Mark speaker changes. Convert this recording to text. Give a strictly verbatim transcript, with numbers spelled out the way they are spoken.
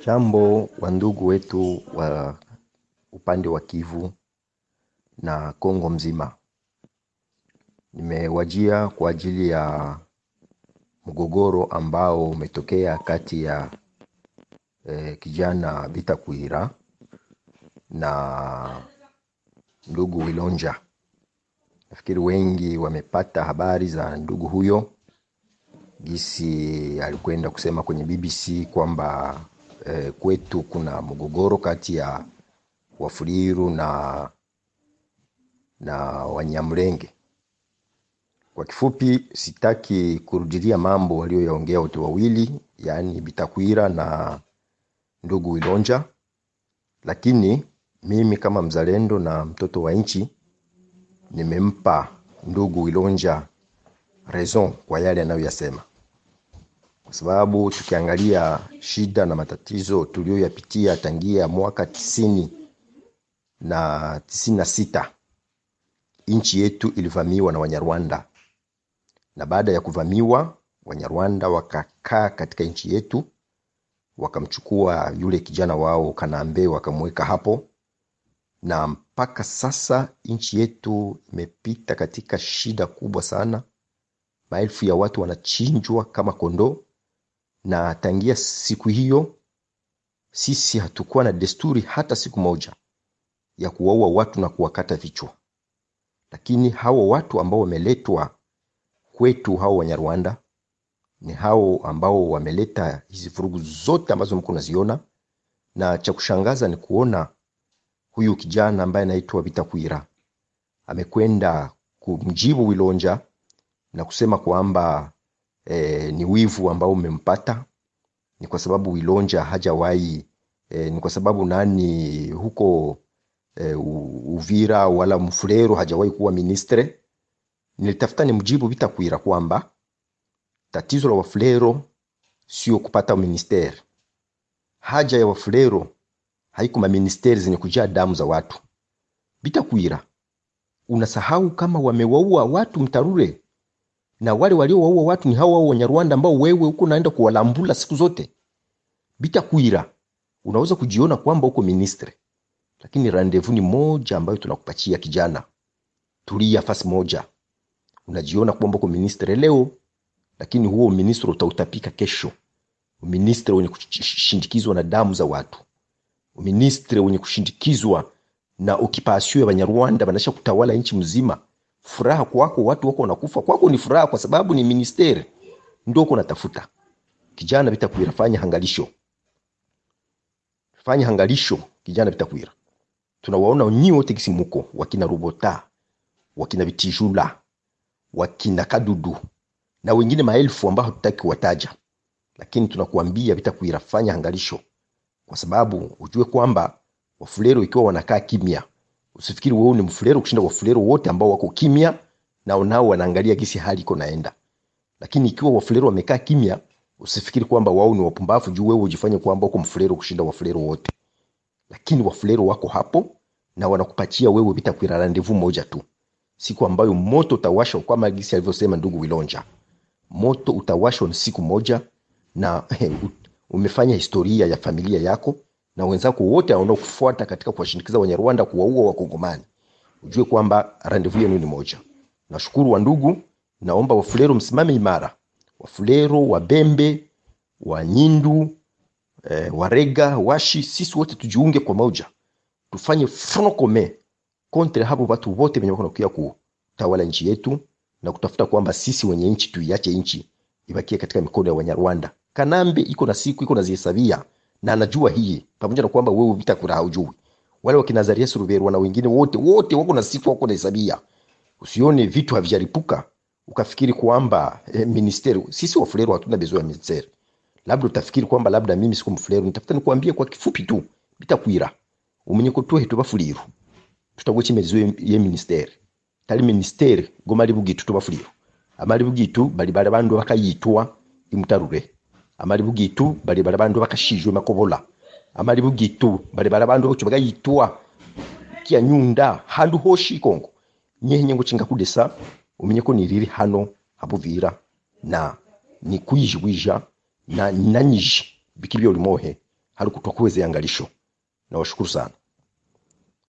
Speaker 1: Jambo wa ndugu wetu wa upande wa Kivu na Kongo mzima. Nimewajia kwa ajili ya mgogoro ambao umetokea kati ya eh, kijana Bitakwira na ndugu Wilonja. Nafikiri wengi wamepata habari za ndugu huyo. Gisi alikwenda kusema kwenye B B C kwamba eh, kwetu kuna mgogoro kati ya Wafuliru na na Wanyamulenge. Kwa kifupi, sitaki kurudilia mambo walioyaongea wote wawili, yani Bitakwira na ndugu Wilonja, lakini mimi kama mzalendo na mtoto wa nchi nimempa ndugu Wilonja raison kwa yale anayoyasema. Kwa sababu tukiangalia shida na matatizo tuliyoyapitia tangia mwaka tisini na tisini na sita, nchi yetu ilivamiwa na Wanyarwanda. Na baada ya kuvamiwa, Wanyarwanda wakakaa katika nchi yetu, wakamchukua yule kijana wao Kanambe wakamweka hapo, na mpaka sasa nchi yetu imepita katika shida kubwa sana. Maelfu ya watu wanachinjwa kama kondoo, na tangia siku hiyo sisi hatukuwa na desturi hata siku moja ya kuwaua watu na kuwakata vichwa. Lakini hao watu ambao wameletwa kwetu, hao Wanyarwanda, ni hao ambao wameleta hizi vurugu zote ambazo mko naziona. Na cha kushangaza ni kuona huyu kijana ambaye anaitwa Bitakwira amekwenda kumjibu Wilonja na kusema kwamba e, ni wivu ambao umempata, ni kwa sababu Wilonja hajawahi e, ni kwa sababu nani huko e, Uvira wala Mfulero hajawahi kuwa ministre. Nilitafuta ni mjibu Bitakwira kwamba tatizo la Wafulero sio kupata ministeri. Haja ya Wafulero haiko ma ministeri zenye kujaa damu za watu. Bitakwira, unasahau kama wamewaua watu Mtarure, na wale waliowaua watu ni hao hao Wanyarwanda ambao wewe huko naenda kuwalambula siku zote. Bitakwira, unaweza kujiona kwamba uko ministre, lakini rendezvous ni moja ambayo tunakupatia kijana. Tulia fasi moja. Unajiona kwamba uko ministre leo, lakini huo ministre utautapika kesho. Ministre wenye kushindikizwa na damu za watu. Ministre wenye kushindikizwa na occupation ya Banyarwanda banasha kutawala nchi mzima. Furaha kwako, watu wako wanakufa, kwako ni furaha kwa sababu ni ministeri ndio uko natafuta. Kijana Bitakwira, fanya hangalisho. Fanya hangalisho kijana Bitakwira. Tunawaona nyinyi wote kisi muko, wakina Rubota, wakina Bitijula, wakina Kadudu na wengine maelfu ambao hatutaki kuwataja. Lakini tunakuambia Bitakwira, fanya hangalisho, kwa sababu ujue kwamba Wafulero ikiwa wanakaa kimya, usifikiri wewe ni Mfulero kushinda Wafulero wote ambao wako kimya na nao wanaangalia gisi hali iko naenda. Lakini ikiwa Wafulero wamekaa kimya, usifikiri kwamba wao ni wapumbavu juu wewe ujifanye kwamba uko Mfulero kushinda Wafulero wote. Lakini Wafulero wako hapo na wanakupatia wewe Bitakwira rendezvous moja tu. Siku ambayo moto utawashwa kama gisi alivyosema ndugu Wilonja. Moto utawashwa ni siku moja, na he, umefanya historia ya familia yako na wenzako wote wanaokufuata katika kuwashindikiza Wanyarwanda kuwaua Wakongomani. Ujue kwamba rendezvous yenu ni moja. Nashukuru wa ndugu, naomba Wafulero msimame imara. Wafulero, Wabembe, Wanyindu, eh, Warega, Washi, sisi wote tujiunge kwa moja. Tufanye front commun contre hapo watu wote wenye wanakuja kutawala nchi yetu na kutafuta kwamba sisi wenye nchi tuiache nchi ibakie katika mikono ya Wanyarwanda. Kanambe iko na siku iko na zihesabia na anajua hii, pamoja na kwamba wewe Bitakwira haujui. Wale wakina Zaria Suruberu na wengine wote wote wako na siku wako na hesabia. Usione vitu havijaripuka ukafikiri kwamba eh, ministeri. Sisi Wafulero hatuna besoin ya ministeri. Labda utafikiri kwamba labda mimi siku Mfulero. Nitafuta nikuambie kwa kifupi tu, Bitakwira, umenye kutoa hetu Bafuliru tutagweche mezo ye ministeri. Tali ministeri gomali bugitu to Bafuliru. Amali bugitu bali bali bandu bakayitwa Imtarure. Amali bugitu bali bali bandu bakashijwe Makobola. Amali bugitu bali bali bandu bacho bagayitwa Kia Nyunda handu hoshi Kongo. Nyenye ngo chinga kudesa umenye ko niriri hano Habuvira na ni kuyijwija na nanyije bikibyo limohe hari kutwakuweze angalisho. Nawashukuru sana.